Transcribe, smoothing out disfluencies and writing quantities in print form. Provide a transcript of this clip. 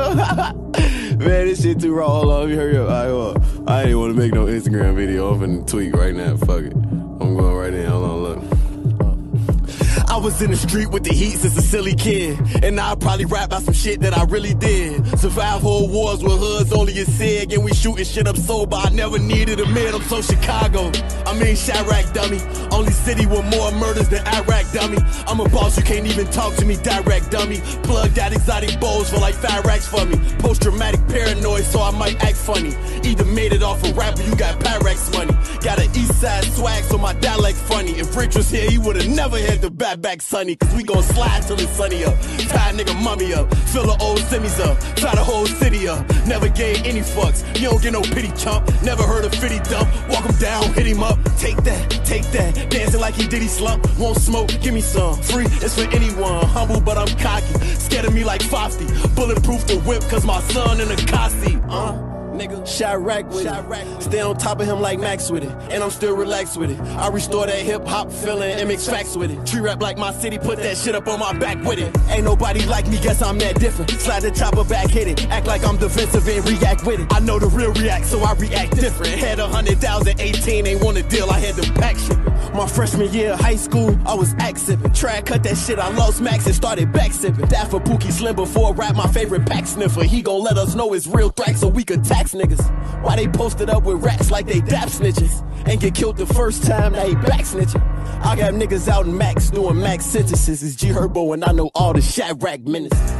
Man, this shit too raw. Hold on, let me hurry up. All right, hold on. I ain't want to make no Instagram video. I'm finna tweak right now. Fuck it. I'm going right in. Hold on, look. I was in the street with the heat since a silly kid, and now I probably rap about some shit that I really did. Survive whole wars with hoods, only a sig, and we shooting shit up sober. I never needed a mid, I'm so Chicago. I mean Chirac, dummy. Only city with more murders than Iraq, dummy. I'm a boss, you can't even talk to me direct, dummy. Plug that exotic bowls for like 5 racks for me. Post-traumatic paranoid, so I might act funny. Either made it off a rapper, you got Pyrex money. Got an east side swag, so my dialect funny. If Rich was here, he would've never had the back sunny. Cause we gon' slide till it's sunny up. Tie a nigga mummy up. Fill the old semis up. Tie the whole city up. Never gave any fucks. You don't get no pity chump. Never heard a 50 dump. Walk him down, hit him up. Take that, take that. Dancing like he did he slump. Won't smoke, give me some. Free, it's for anyone. Humble, but I'm cocky. Scared of me like Fofty. Bulletproof the whip, cause my son in a car seat. Nigga, Chirac with it. Stay on top of him like Max with it. And I'm still relaxed with it. I restore that hip-hop feeling and mix facts with it. Tree rap like my city, put that shit up on my back with it. Ain't nobody like me, guess I'm that different. Slide the chopper back, hit it. Act like I'm defensive and react with it. I know the real react, so I react different. Had 100,018, ain't want a deal, I had to back ship it. My freshman year of high school, I was axe sipping. Try cut that shit, I lost max and started back sipping. That for Pookie Slim before rap, my favorite pack sniffer. He gon' let us know it's real threat so we could tax niggas. Why they posted up with rats like they dap snitches? Ain't get killed the first time, now he back snitching. I got niggas out in Max doing max sentences. It's G Herbo and I know all the Chirac minutes.